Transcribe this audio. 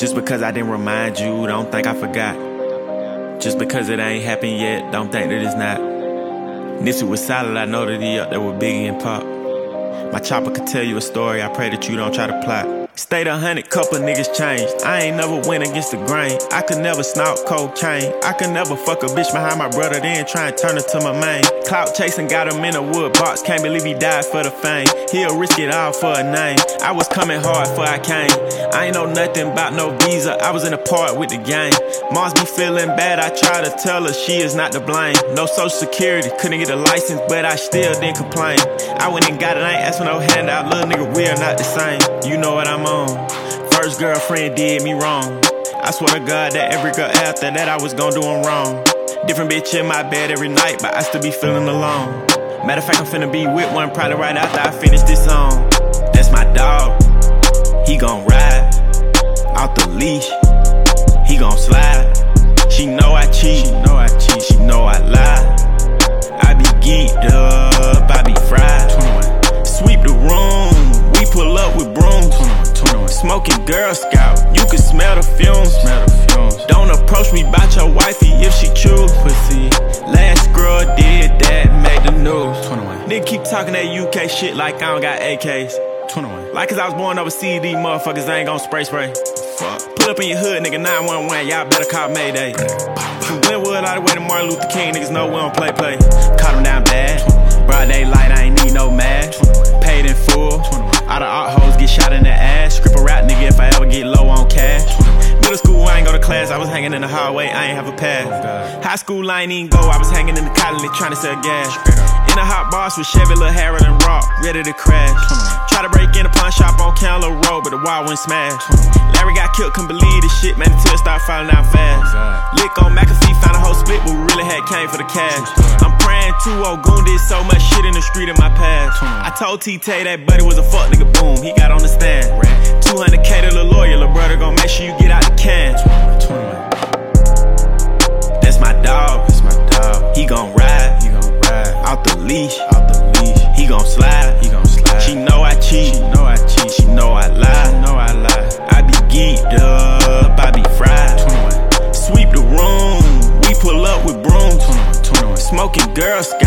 Just because I didn't remind you, don't think I forgot. Just because it ain't happened yet, don't think that it's not. Nipsey was solid, I know that he up there with Biggie and Pop. My chopper could tell you a story, I pray that you don't try to plot. Stayed 100, couple niggas changed. I ain't never went against the grain. I could never snort cocaine. I could never fuck a bitch behind my brother, then try and turn her to my main. Clout chasing, got him in a wood box. Can't believe he died for the fame. He'll risk it all for a name. I was coming hard before I came. I ain't know nothing about no visa. I was in a part with the gang. Moms be feeling bad, I try to tell her she is not to blame. No social security, couldn't get a license, but I still didn't complain. I went and got it, I ain't asked for no handout. Little nigga, we are not the same. You know what I'm on. First girlfriend did me wrong. I swear to God that every girl after that I was gon' do them wrong. Different bitch in my bed every night, but I still be feeling alone. Matter of fact, I'm finna be with one probably right after I finish this song. That's my dog. He gon' ride out the leash. He gon' slide. She know I cheat. She know I cheat. She know I lie. I be geeked up. I be fried. 21. Sweep the room. We pull up with brooms. 21. Smoking Girl Scout. You can smell the fumes. Don't approach me about your wifey if she choose. Pussy. Last girl did that, made the news. 21. Nigga keep talking that UK shit like I don't got AKs. 21. Like cause I was born overseas, these motherfuckers ain't gon' spray. Fuck. Pull up in your hood, nigga, 911, y'all better call Mayday. From Glenwood all the way to Martin Luther King, niggas know we don't play. Caught him down bad. Broad daylight, I ain't need no mask. Paid in full. All the art hoes get shot in the ass. Script a rap nigga if I ever get low on cash. Middle school, I ain't go to class, I was hanging in the hallway, I ain't have a pass. High school, I ain't even go, I was hanging in the colony trying to sell gas. In a hot boss with Chevy, Lil Harold and Rock, ready to crash. Try to break in a pawn shop on Candler Road, but the wall went smash. Larry got killed, couldn't believe this shit, man, until it started falling out fast. Lick on McAfee, found a whole split, but we really had came for the cash. I'm praying 2-0 Goon did so much shit in the street in my past. I told T-Tay that buddy was a fuck nigga, boom, he got on the stand. 200K to the lawyer, lil' brother gon' make sure you get out the can. That's my dog. He gon' ride out the leash. He gon' slide. She know I cheat. She know I lie. I be geeked up. I be fried. Sweep the room. We pull up with brooms. Smoking Girl Scout.